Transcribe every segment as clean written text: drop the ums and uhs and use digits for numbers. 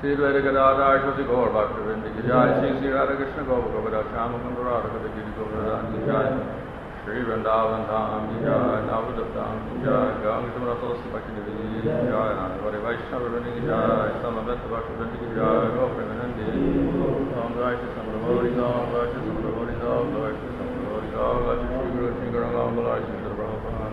Sri Radha Gadadhar Shri Gaur Bhaktivinoda Ki Jai, Sri Radha Krishna Govardhan Shyamakanta Radha Giri Govardhan Ki Jai, Sri Vrindavan Dham Ki Jai, Navadaptam Ki Jai, Gangatam Rathos Bhakti Devi Ki Jai, Vari Vaishnava Vrinda Ki Jai, Samaveta Bhaktivinoda Ki Jai, Gopremanandi, Om Jai Shri Samravori Dham, Jai Shri Samravori Dham, Jai Shri Samravori Dham, Jai Shri Guru Shri Garangam, Jai Shri Sri Prabhupada.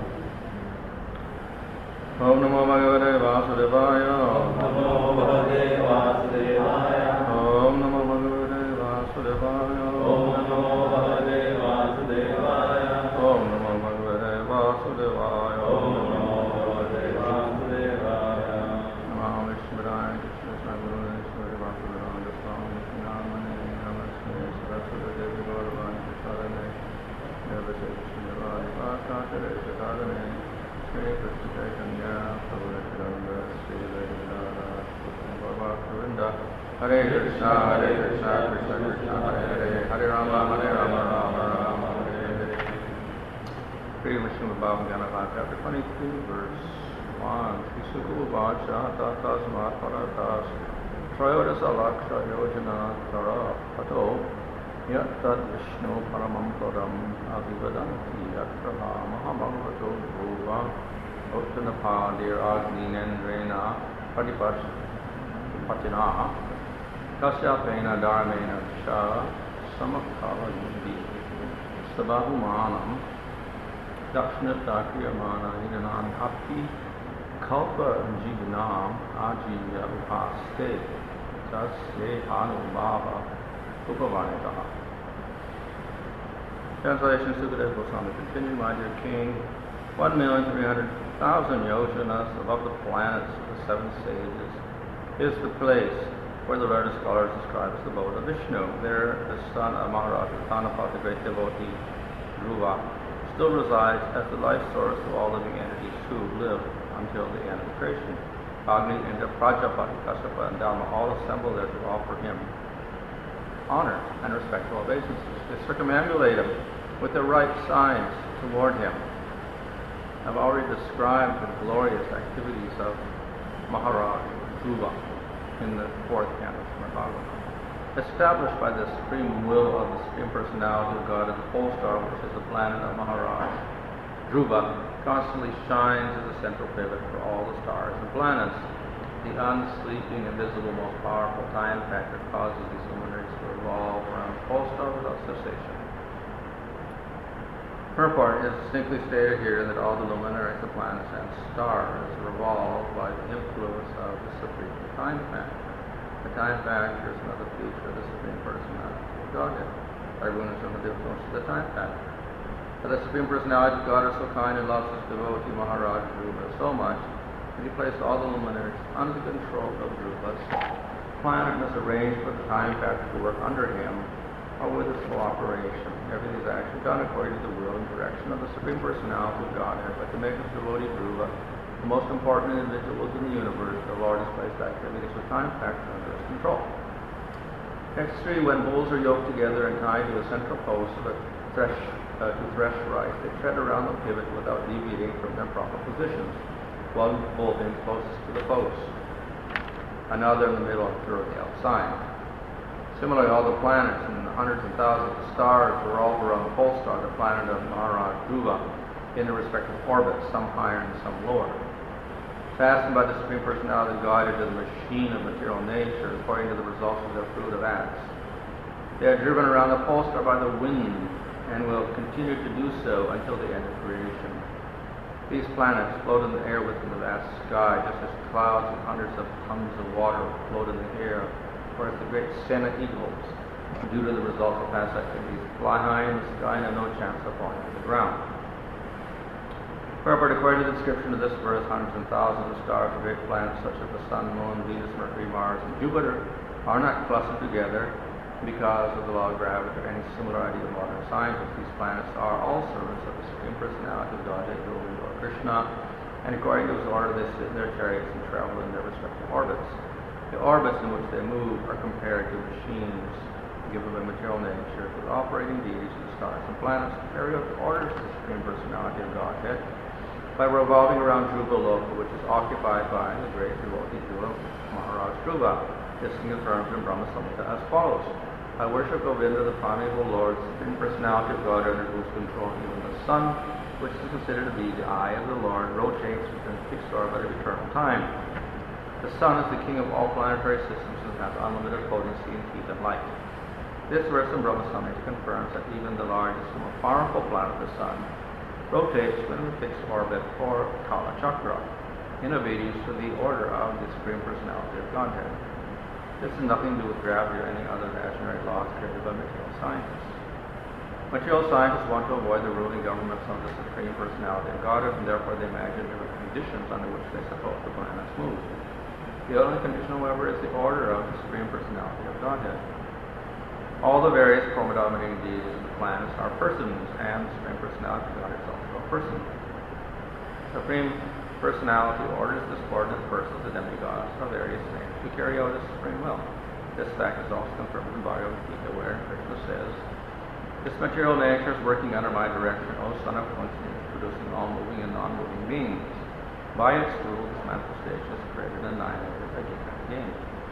Om Namo Bhagavate Vasudevaya. Om Namo Bhagavate Vasudevaya. Om Namo Bhagavate Vasudevaya. Om Namo Bhagavate Vasudevaya. Om Namo Bhagavate Vasudevaya. Om Namo Bhagavate Vasudevaya. Namo Vishnudev Krishna Saguru Ishwari Vasudevaya Swami Namane Namaste Saraswati Devi Gauravani Prasarane Nirvase Krishnavadi Vasakare Sakadane Shri Krishna Chaitanya Prabhu Nityananda Shri Vedanta Bhaktivinoda Hare Krishna Krishna Krishna Hare Hare Hare Rama Rama Rama Hare Hare. Sri Vishnu Bhava Ganapata chapter 22 verse 1. Shri Sukhu Vacha Tatas Mataratas Trayodasa Laksha Yojana Tara Pato Yat Tat Vishnu Paramam Param Avivadanti Yatraha Mahabhagavato Bhuva Uttanapadir Agni Nendrena Patina Kasyapena Dharmena Sha Samakala Yundi Sabahumanam Dakshinata Kriyamana Hinanan Api Kalpa Jivanam Ajiya Upaste Tasye Anubhava Upavanitaha. Translation Sukadeva Goswami continuing, my dear king, 1,300,000 yojanas above the planets of the seven sages is the place where the learned scholars describe as the abode of Vishnu. There, the son of Maharaj Uttanapad, the great devotee, Dhruva, still resides as the life source of all living entities who live until the end of creation. Agni, Indra, Prajapati, Kashyapa, and Dharma all assemble there to offer him honor and respectful obeisances. They circumambulate him with their right sides toward him. I've already described the glorious activities of Maharaj Dhruva in the fourth canto of Srimad Bhagavatam. Established by the supreme will of the Supreme Personality of God as the pole star, which is the planet of Maharaj, Dhruva constantly shines as a central pivot for all the stars and planets. The unsleeping, invisible, most powerful time factor causes these luminaries to revolve around the pole star without cessation. Purport is distinctly stated here that all the luminaries, the planets, and stars revolve by the influence of the supreme time factor. The time factor is another feature of the Supreme Personality of Godhead. Everyone is under the influence of the time factor. But the Supreme Personality of God is so kind and loves his devotee Maharaj Dhruva so much that he placed all the luminaries under the control of Dhruva's planet and has arranged for the time factor to work under him or with his cooperation. Everything is actually done according to the will and direction of the Supreme Personality of Godhead. But to make his devotee Dhruva the most important individuals in the universe, the Lord has placed activities with time factor under his control. Next 3, when bulls are yoked together and tied to a central post to thresh rice, they tread around the pivot without deviating from their proper positions. One bull being closest to the post, another in the middle, and third on the outside. Similarly, all the planets and the hundreds and thousands of stars revolve around the pole star, the planet of Maharaj Dhruva, in their respective orbits, some higher and some lower. Fastened by the Supreme Personality, guided to the machine of material nature according to the results of their fruitive acts. They are driven around the pole star by the wind and will continue to do so until the end of creation. These planets float in the air within the vast sky, just as clouds and hundreds of tons of water float in the air, whereas the great Sena eagles, due to the results of past activities, fly high in the sky and have no chance of falling to the ground. Purport, according to the description of this verse, hundreds and thousands of stars and great planets such as the Sun, Moon, Venus, Mercury, Mars, and Jupiter are not clustered together because of the law of gravity or any similarity to modern science. These planets are all servants of the Supreme Personality of Godhead, Lord Krishna, and according to his order they sit in their chariots and travel in their respective orbits. The orbits in which they move are compared to machines given by material nature with operating deities of the stars and planets to carry out the orders of the Supreme Personality of Godhead by revolving around Dhruva Loka, which is occupied by the great devotee Dhruva, Maharaj Dhruva. This king affirms in Brahma Samhita as follows. I worship Govinda, the primeval Lord, Supreme Personality of God, under whose control even the sun, which is considered to be the eye of the Lord, rotates within a fixed orbit of eternal time. The sun is the king of all planetary systems and has unlimited potency in heat and light. This verse in Brahma Samhita confirms that even the largest and most powerful planet, the sun, rotates within a fixed orbit, or Kala Chakra, in obedience to the order of the Supreme Personality of Godhead. This has nothing to do with gravity or any other imaginary laws created by material scientists. Material scientists want to avoid the ruling governments of the Supreme Personality of Godhead, and therefore they imagine different conditions under which they suppose the planets move. The only condition, however, is the order of the Supreme Personality of Godhead. All the various predominating deities of the planets are persons, and the Supreme Personality of God is also a person. Supreme Personality orders the subordinate persons, the demigods, of various things to carry out his supreme will. This fact is also confirmed in Bhagavad Gita, where Krishna says, this material nature is working under my direction, O son of Kunti, producing all moving and non-moving beings. By its rule, this manifestation is created and annihilated again and again.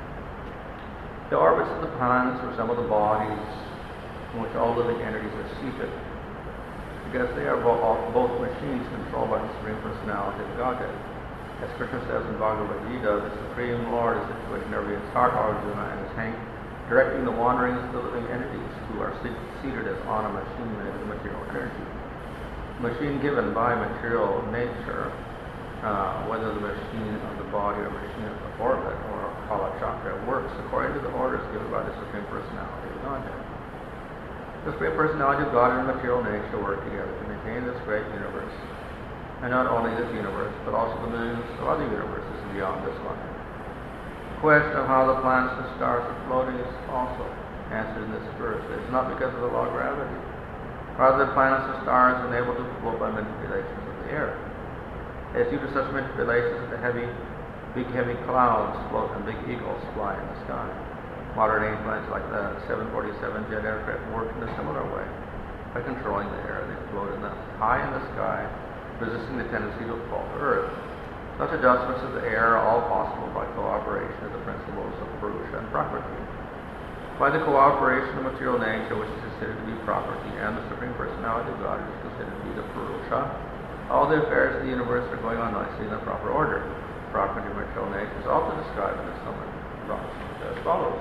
The orbits of the planets resemble the bodies in which all living entities are seated, because they are both machines controlled by the Supreme Personality of Godhead. As Krishna says in Bhagavad Gita, the Supreme Lord is situated in every heart, Arjuna, and is directing the wanderings of the living entities who are seated as on a machine made of material energy. Machine given by material nature, whether the machine of the body or machine of the orbit or Kala Chakra, works according to the orders given by the Supreme Personality of Godhead. The Supreme Personality of God and material nature work together to maintain this great universe. And not only this universe, but also the millions of other universes beyond this one. The question of how the planets and stars are floating is also answered in this verse. It is not because of the law of gravity. Rather, the planets and stars are enabled to float by manipulations of the air. It is due to such manipulations that big heavy clouds float and big eagles fly in the sky. Modern airplanes like the 747 jet aircraft work in a similar way. By controlling the air, they float high in the sky, resisting the tendency to fall to Earth. Such adjustments of the air are all possible by cooperation of the principles of Purusha and Prakriti. By the cooperation of material nature, which is considered to be property, and the Supreme Personality of God, which is considered to be the Purusha, all the affairs of the universe are going on nicely in their proper order. Property of material nature is also described in the Summa as follows.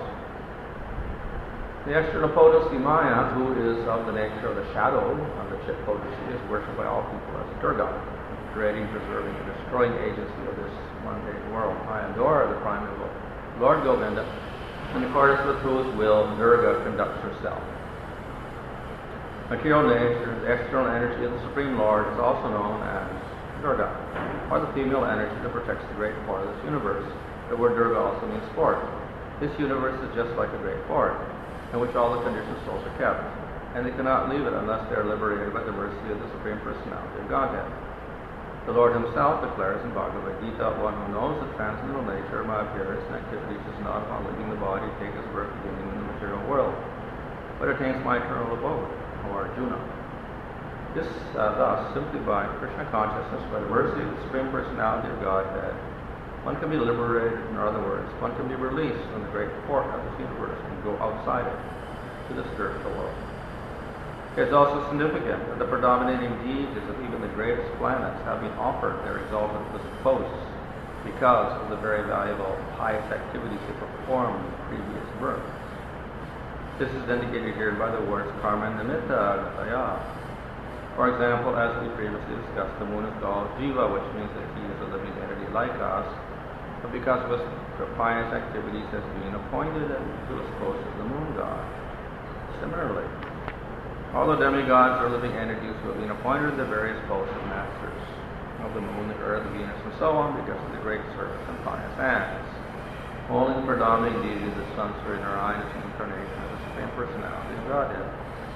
The external potency Maya, who is of the nature of the shadow of the chit potency, is worshipped by all people as Durga, creating, preserving, and destroying agency of this mundane world. I adore the primeval Lord Govinda. In accordance with whose will, Durga conducts herself. Material nature, the external energy of the Supreme Lord, is also known as Durga, or the female energy that protects the great fort of this universe. The word Durga also means fort. This universe is just like a great fort, in which all the conditioned souls are kept, and they cannot leave it unless they are liberated by the mercy of the Supreme Personality of Godhead. The Lord himself declares in Bhagavad Gita, one who knows the transcendental nature of my appearance and activities is not upon leaving the body to take his birth beginning in the material world, but attains my eternal abode, O Arjuna. This, thus, simply by Krishna consciousness, by the mercy of the Supreme Personality of Godhead, one can be liberated, in other words, one can be released from the great fort of this universe and go outside it to the spiritual world. It is also significant that the predominating deities of even the greatest planets have been offered their exalted posts because of the very valuable pious activities they performed in previous births. This is indicated here by the words karma nimitta gataya. For example, as we previously discussed, the moon is called Jiva, which means that he is a living entity like us, but because of his pious activities has been appointed to his post as the moon god. Similarly, all the demigods are living entities who have been appointed to the various posts of masters of the moon, the earth, Venus, and so on, because of the great service and pious acts. Only the predominating deity of the sun, Surya Narayan, is an incarnation of the Supreme Personality of Godhead.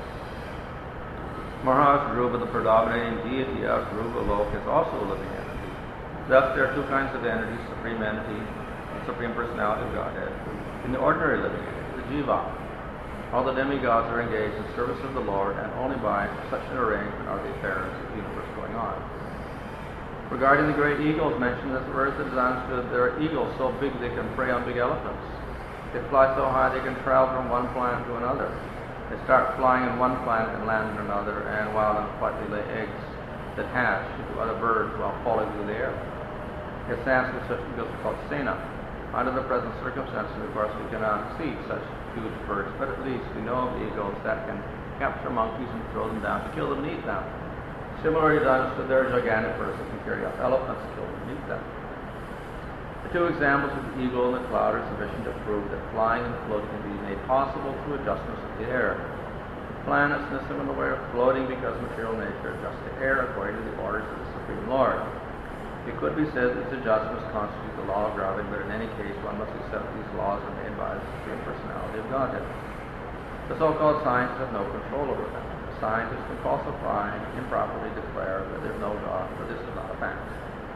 Maharaj Dhruva, the predominating deity of Dhruva Lok, is also a living entity. Thus, there are two kinds of entities, Supreme Entity and Supreme Personality of Godhead. In the ordinary living entity, the Jiva, all the demigods are engaged in service of the Lord, and only by such an arrangement are the affairs of the universe going on. Regarding the great eagles mentioned in this verse, it is understood there are eagles so big they can prey on big elephants. They fly so high they can travel from one planet to another. They start flying in one planet and land in another, and while in flight they lay eggs that hatch into other birds while falling through the air. Its answer to such eagles are called sena. Under the present circumstances, of course, we cannot see such huge birds, but at least we know of eagles that can capture monkeys and throw them down to kill them and eat them. Similarly, dinosaurs, there are gigantic birds that can carry off elephants, kill them and eat them. The two examples of the eagle and the cloud are sufficient to prove that flying and floating can be made possible through adjustments of the air. Planets in a similar way are floating because material nature adjusts the air according to the orders of the Supreme Lord. It could be said that these adjustments constitute the law of gravity, but in any case, one must accept these laws are made by the Supreme Personality of Godhead. The so-called scientists have no control over them. The scientists can falsify and improperly declare that there is no God, but this is not a fact.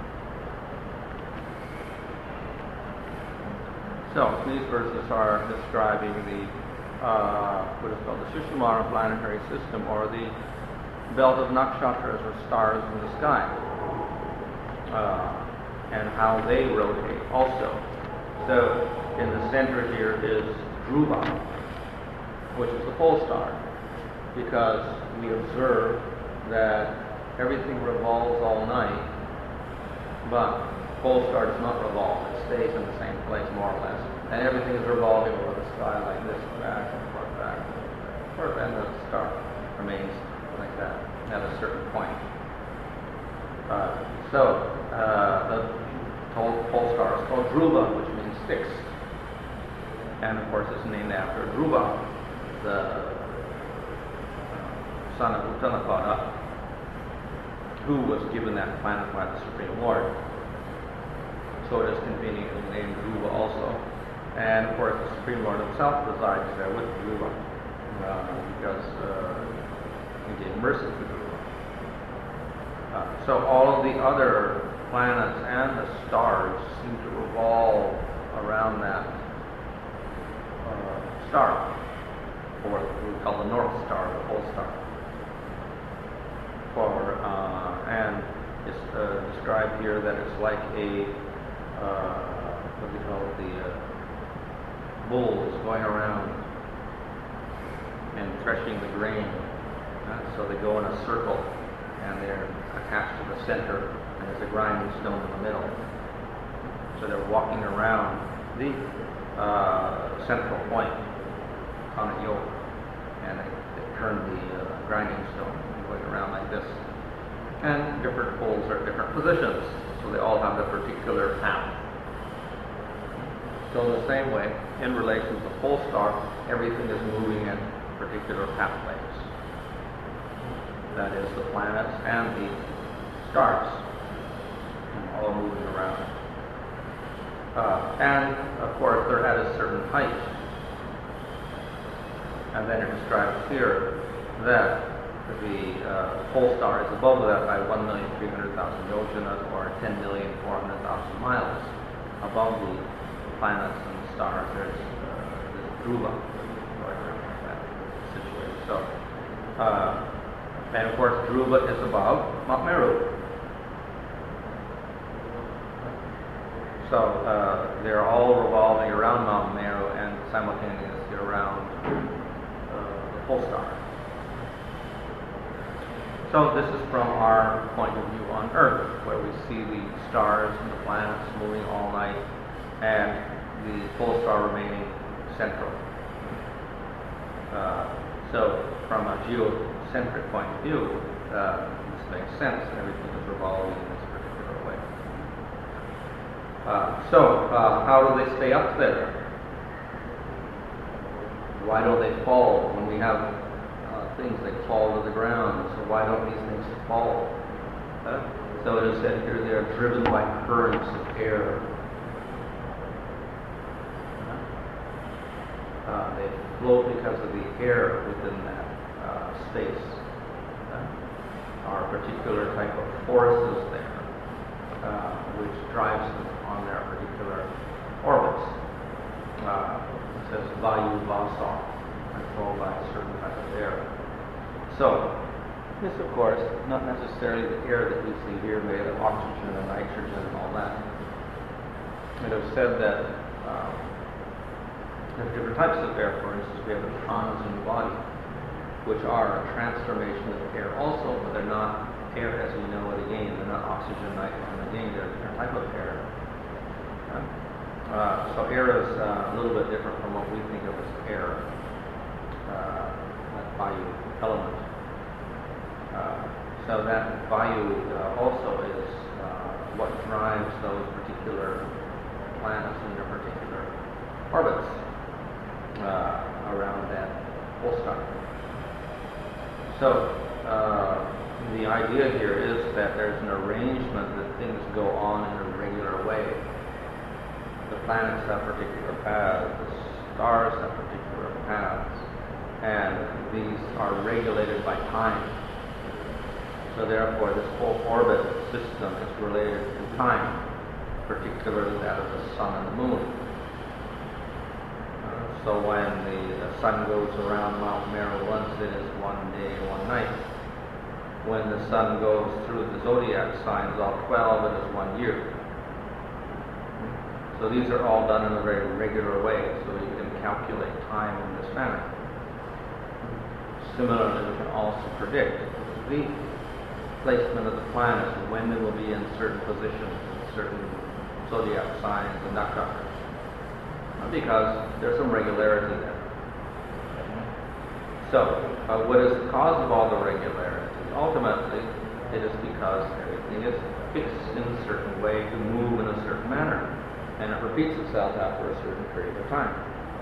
So, these verses are describing the what is called the Sushumara planetary system, or the belt of nakshatras, or stars in the sky, and how they rotate also. So, in the center here is Dhruva, which is the pole star, because we observe that everything revolves all night, but pole star does not revolve. It stays in the same place, more or less. And everything is revolving over the sky like this, back and forth, back and forth. And the star remains like that at a certain point. The pole star is called Dhruva, which means fixed. And of course it's named after Dhruva, the son of Uttanapada, who was given that planet by the Supreme Lord. So it is conveniently named Dhruva also. And of course the Supreme Lord himself resides there with Dhruva, because he gave mercy to Dhruva. So all of the other planets and the stars seem to revolve around that star, or what we call the North Star, the pole star. And it's described here that it's like a what do you call it, the bulls going around and threshing the grain. So they go in a circle, and they're attached to the center, and there's a grinding stone in the middle. So they're walking around the central point on a yoke, and they turn the grinding stone going around like this. And different poles are at different positions, so they all have a particular path. So in the same way, in relation to the pole star, everything is moving in particular pathways. That is, the planets and the stars, all moving around. And of course, they're at a certain height. And then it describes here that the pole star is above that by 1,300,000 yojanas, or 10,400,000 miles above the planets and the stars. There's Dhruva going around like that situation. So, and of course, Dhruva is above Mount Meru. So they're all revolving around Mount Meru and simultaneously around the pole star. So this is from our point of view on Earth, where we see the stars and the planets moving all night, and the pole star remaining central. So from a geocentric point of view, this makes sense. Everything is revolving in this particular way. How do they stay up there? Why don't they fall when we have things that fall to the ground? So why don't these things fall? So it is said here they are driven by currents of air. They float because of the air within that space. Or a particular type of force is there, which drives them on their particular orbits. It says Vayu Vasa, controlled by a certain type of air. So, this of course, not necessarily the air that we see here made of oxygen and nitrogen and all that. It is said that have different types of air. For instance, we have the pranas in the body, which are a transformation of air also, but they're not air as we know it again. They're not oxygen, nitrogen again. They're a different type of air. So air is a little bit different from what we think of as air, that vayu element. So that vayu also is what drives those particular planets in their particular orbits around that pole star. So the idea here is that there's an arrangement that things go on in a regular way. The planets have particular paths, the stars have particular paths, and these are regulated by time. So therefore, this whole orbit system is related to time, particularly that of the sun and the moon. So when the sun goes around Mount Meru once, it is 1 day, 1 night. When the sun goes through the zodiac signs, all 12, it is 1 year. So these are all done in a very regular way, so you can calculate time in this manner. Similarly, we can also predict the placement of the planets, when they will be in certain positions, in certain zodiac signs and nakshatras, because there's some regularity there. So, what is the cause of all the regularity? Ultimately, it is because everything is fixed in a certain way to move in a certain manner, and it repeats itself after a certain period of time.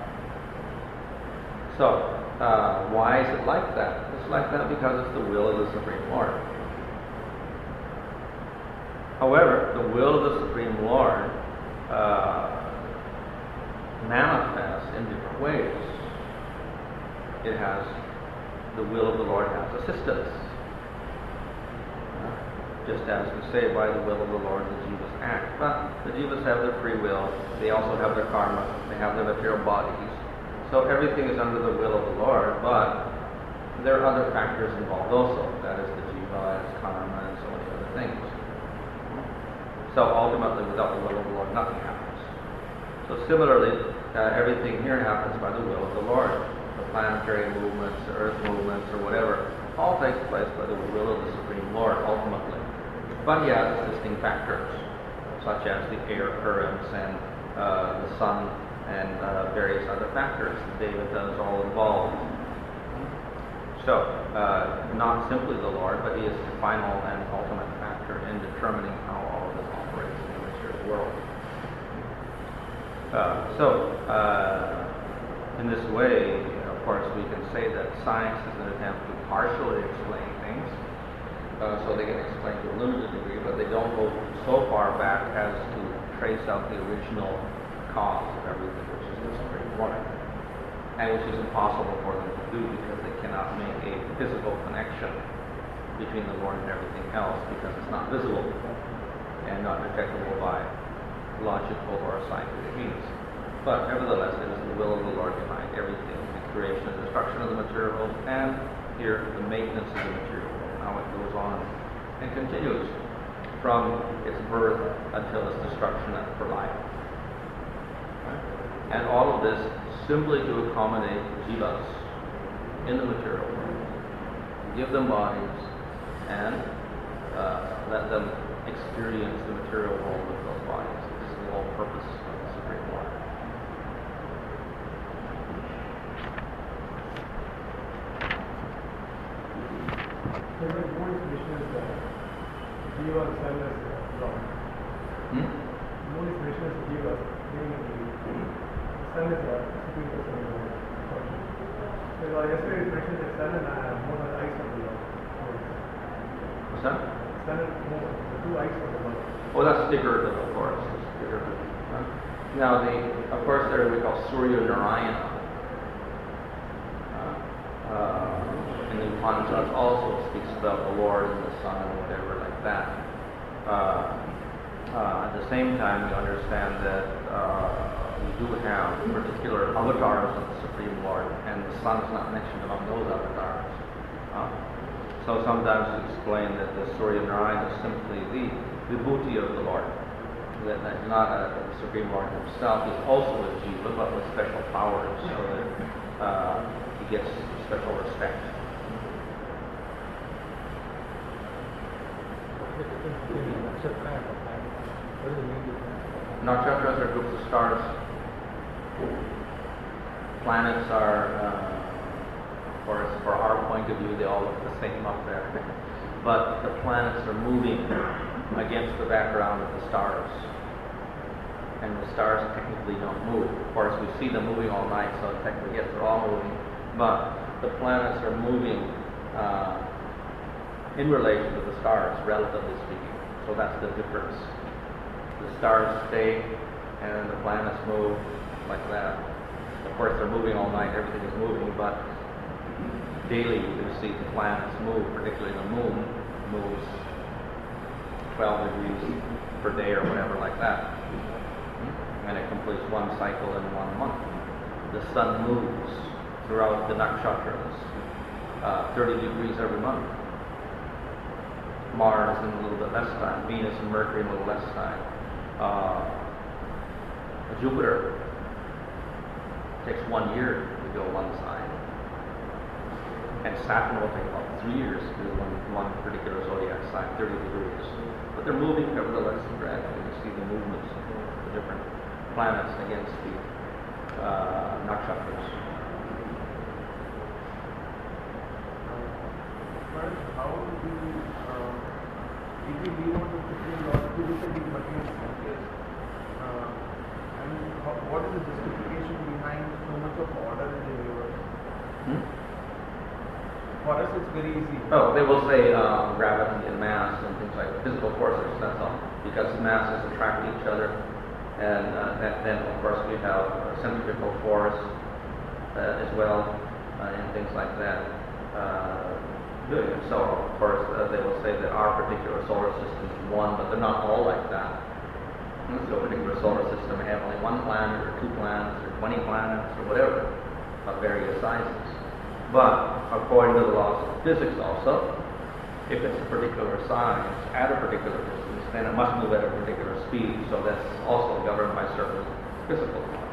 So, why is it like that? It's like that because it's the will of the Supreme Lord. However, the will of the Supreme Lord manifests in different ways. It has, the will of the Lord has assistance. Just as we say, by the will of the Lord, the jivas act. But the jivas have their free will, they also have their karma, they have their material bodies. So everything is under the will of the Lord, but there are other factors involved also. That is the jiva, its karma, and so many other things. So ultimately, without the will of the Lord, nothing happens. So similarly, everything here happens by the will of the Lord. The planetary movements, the earth movements, or whatever, all takes place by the will of the Supreme Lord, ultimately. But he has assisting factors, such as the air currents and the sun and various other factors. The Devata is all involved. So, not simply the Lord, but he is the final and ultimate factor in determining how all of this operates in the material world. In this way, of course, we can say that science is an attempt to partially explain things, so they can explain to a limited degree, but they don't go so far back as to trace out the original cause of everything, which is the Supreme Lord, and which is impossible for them to do because they cannot make a physical connection between the Lord and everything else, because it's not visible and not detectable by logical or scientific means. But nevertheless, it is the will of the Lord behind everything, the creation and destruction of the material world, and here the maintenance of the material world, how it goes on and continues from its birth until its destruction for life. And all of this simply to accommodate jivas in the material world, give them bodies, and let them experience the material world with those bodies. This is the whole purpose of the Supreme Lord. There is more information as Jiva and Sun as Lord. More information as Jiva, meaning the Sun is a supreme person of the Lord. So yesterday you mentioned the Sun and Moon are the eyes of the Lord. What's that? Sun and Moon, the two eyes of the Lord. Oh, that's figurative, of course. It's figurative. Now, of course, there we call Surya Narayana. In the Upanishads also speaks about the Lord and the Sun and whatever like that. At the same time, we understand that we do have particular avatars of the Supreme Lord, and the Sun is not mentioned among those avatars. So sometimes we explain that the Surya Narayana is simply the vibhuti of the Lord, that is not the Supreme Lord himself, is also a jiva, but with special powers, so that he gets special respect. Nakshatras are groups of stars. Planets are, of course, for our point of view, they all look the same up there. But the planets are moving against the background of the stars. And the stars technically don't move. Of course, we see them moving all night, so technically, yes, they're all moving. But the planets are moving in relation to the stars, relatively speaking. So that's the difference. The stars stay, and the planets move like that. Of course, they're moving all night, everything is moving, but daily you can see the planets move, particularly the moon moves 12 degrees per day or whatever like that. And it completes one cycle in 1 month. The sun moves throughout the nakshatras 30 degrees every month. Mars in a little bit less time, Venus and Mercury in a little less time. Jupiter takes 1 year to go one side, and Saturn will take about 3 years to do one particular zodiac sign, 30 degrees. But they're moving nevertheless gradually. You see the movements of the different planets against the nakshatras. How do you, if we leave on the Supreme Lord to look at these material structures, what is the justification behind so much of order in the universe? For us, it's very easy. Oh, they will say gravity and mass and things like physical forces, that's all. Because masses attract each other, and then of course we have centrifugal force as well, and things like that. So of course they will say that our particular solar system is one, but they're not all like that. So a particular solar system may have only one planet, or 2 planets, or 20 planets, or whatever, of various sizes. But according to the laws of physics also, if it's a particular size at a particular distance, then it must move at a particular speed. So that's also governed by certain physical laws.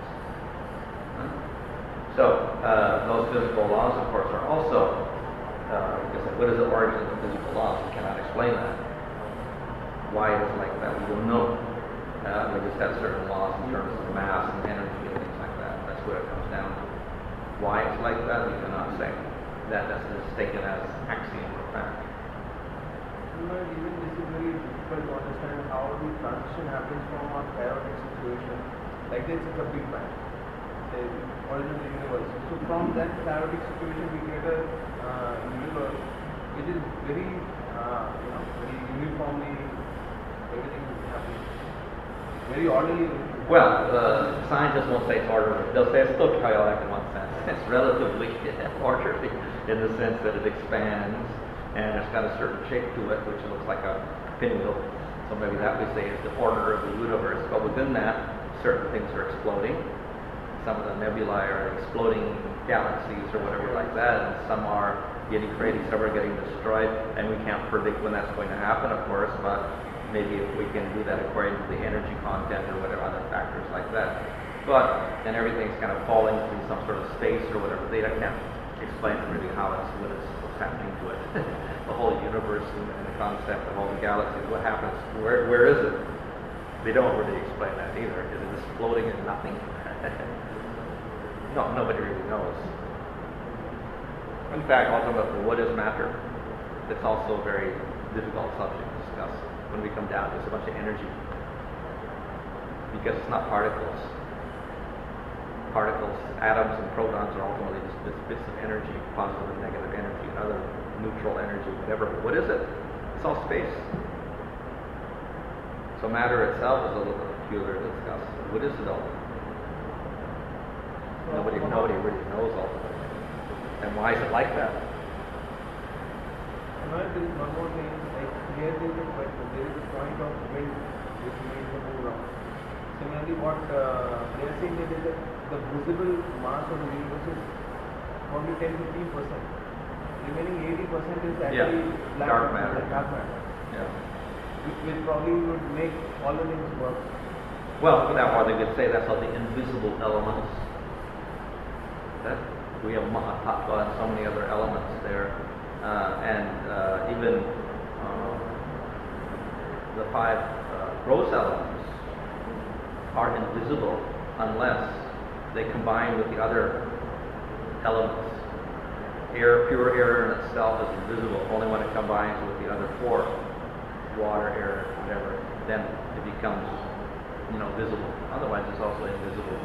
So those physical laws, of course, are also, because what is the origin of the physical laws? We cannot explain that. Why it is like that, we don't know. We just have certain laws in terms of mass and energy and things like that. That's what it comes down to. Why it's like that, we cannot say. That is taken as axiom or fact. Even this is very difficult to understand how the transition happens from a chaotic situation, like this is a Big Bang, the origin of the universe. So from that chaotic situation, we get a universe which is very, very uniformly, everything is happening, very orderly. Well, scientists won't say it's orderly. They'll say it's still chaotic in one sense. It's relatively orderly in the sense that it expands and it's got a certain shape to it, which looks like a pinwheel. So maybe that we say is the order of the universe. But within that, certain things are exploding. Some of the nebulae are exploding galaxies or whatever like that, and some are getting created, some are getting destroyed, and we can't predict when that's going to happen, of course, but maybe if we can do that according to the energy content or whatever other factors like that. But then everything's kind of falling through some sort of space or whatever. They can't explain really how what's happening to it. The whole universe and the concept of all the galaxies, what happens, where is it? They don't really explain that either. Is it just floating in nothing? No, nobody really knows. In fact, ultimately, what is matter? It's also a very difficult subject to discuss when we come down to a bunch of energy. Because it's not particles. Particles, atoms and protons are ultimately just bits of energy, positive and negative energy, and other neutral energy, whatever. But what is it? It's all space. So matter itself is a little bit peculiar to discuss. What is it ultimately? Nobody really knows ultimately. And why is it like that? There is one more thing, like here there is a point of wind which makes the move around. Similarly, what they are saying is that the visible mass of the universe is only 10-15%. Remaining 80% is actually dark matter. Dark matter. Yeah. Which probably would make all the things work. Well, that or they could say that's all the invisible elements. That we have Mahatattva and so many other elements there, and even the five gross elements are invisible unless they combine with the other elements. Air, pure air in itself is invisible only when it combines with the other four, water, air, whatever. Then it becomes, visible. Otherwise, it's also invisible.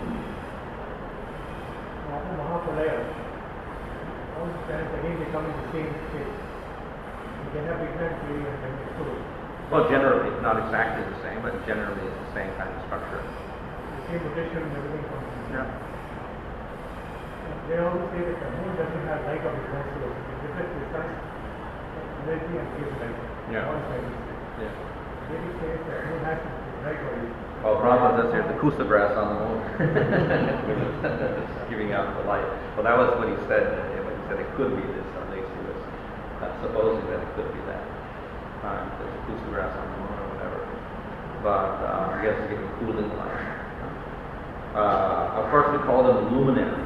After Mahapralaya, all the planets again they come in the same state. You can have Big Bang theory and then explode. Well, generally, not exactly the same, but generally it's the same kind of structure. The same rotation and everything comes in. Yeah. They also say that the moon doesn't have light of its own source. It reflects the sun's energy and gives light. Yeah. All scientists say. Yeah. They say that the moon has light already. Well, Prabhupada says here's the kusa grass on the moon. Giving out the light. Well, that was what he said. When he said it could be this, at least he was supposing that it could be that. There's kusa grass on the moon or whatever. But I guess it's giving cooling light. Of course, we call them luminaries.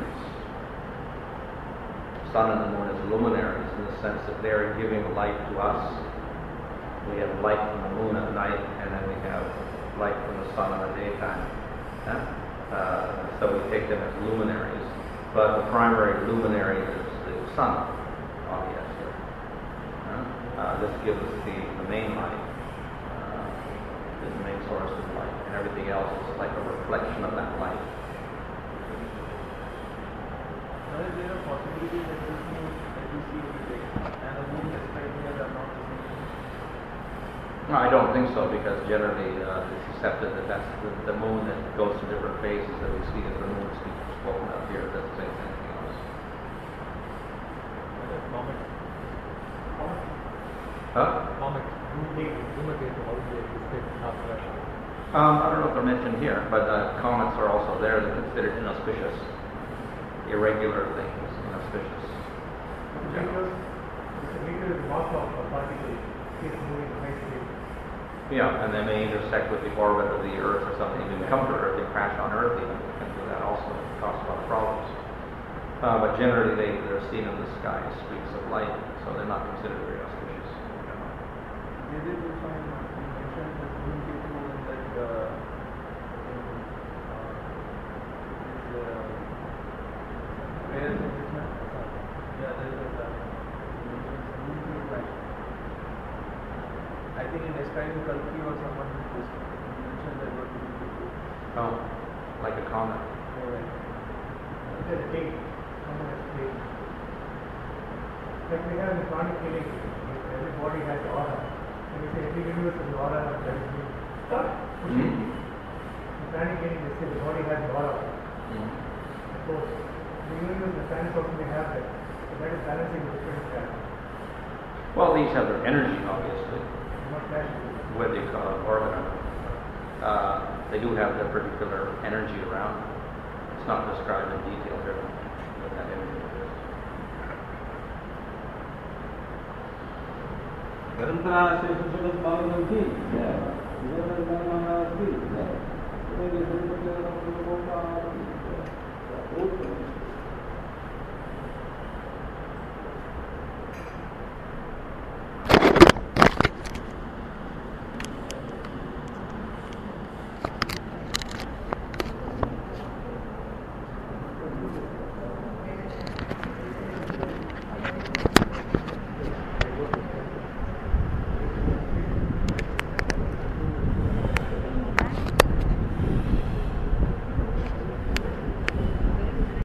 Sun and the moon as luminaries in the sense that they're giving light to us. We have light from the moon at night, and then we have light from the sun in the daytime. So we take them as luminaries. But the primary luminary is the sun, obviously. This gives us the main light, is the main source of light, and everything else is like a reflection of that light. Is there a possibility that this moon that we see every day and the moon that's right here are not the same? No, I don't think so, because generally it's accepted that that's the moon that goes through different phases that we see as the moon spoken of here. That's the same as anything else. Comet. Huh? Comet. I don't know if they're mentioned here, but comets are also there. They're considered inauspicious, irregular things, inauspicious. The meteor is the mass of a particle. It's moving in high speed. Yeah, and they may intersect with the orbit of the Earth or something, even come to Earth, they crash on Earth even, they can do that also, it causes a lot of problems. But generally they're seen in the sky as streaks of light, so they're not considered very auspicious. They did also mention that moon Ketu and that where is it? Yeah, there is a moon Ketu. I think in describing Kalki or someone mentioned that what moon Ketu. Oh, like a comet. Right. There's a date. Someone has a date. Like we have in chronic healing, every body has aura. And we say every universe has aura and that is me. In chronic healing, they say the body has aura. Of course, the universe, the planets also may have that. So that is balancing the different planets. Well, these have their energy, obviously, Not clashing. whether you call it orbit or not. They do have their particular energy around them. It's not described in detail here, what that energy is. Grantha Seshusulat Bhavanamti. Yeah.